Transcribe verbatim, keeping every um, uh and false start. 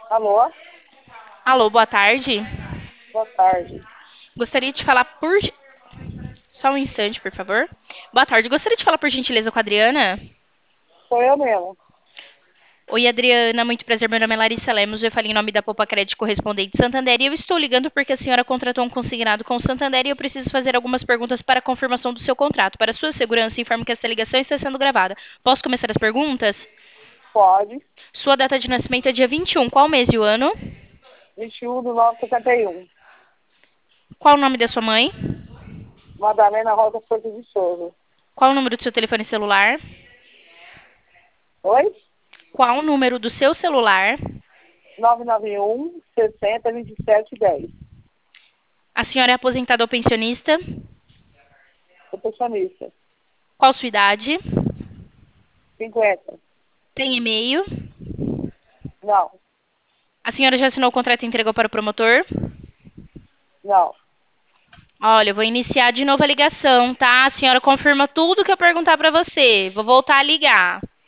Alô, Alô, boa tarde. boa tarde. Gostaria de falar por. Só um instante, por favor. Boa tarde. Gostaria de falar por gentileza com a Adriana. Sou eu mesmo. Oi, Adriana. Muito prazer. Meu nome é Larissa Lemos. Eu falei em nome da Poupa Crédito Correspondente Santander e eu estou ligando porque a senhora contratou um consignado com o Santander e eu preciso fazer algumas perguntas para a confirmação do seu contrato. Para sua segurança, informo que esta ligação está sendo gravada. Posso começar as perguntas? Pode. Sua data de nascimento é dia vinte e um. Qual mês e o ano? vinte e um do nove setenta e um. Qual o nome da sua mãe? Madalena Rosa Forte de Souza. Qual o número do seu telefone celular? Oi? Qual o número do seu celular? nove nove um, sessenta, vinte e sete, dez. A senhora é aposentada ou pensionista? Sou pensionista. Qual sua idade? cinquenta. Tem e-mail? Não, A senhora já assinou o contrato e entregou para o promotor? não. Olha, eu vou iniciar de novo a ligação, tá? A senhora confirma tudo que eu perguntar para você. Vou voltar a ligar.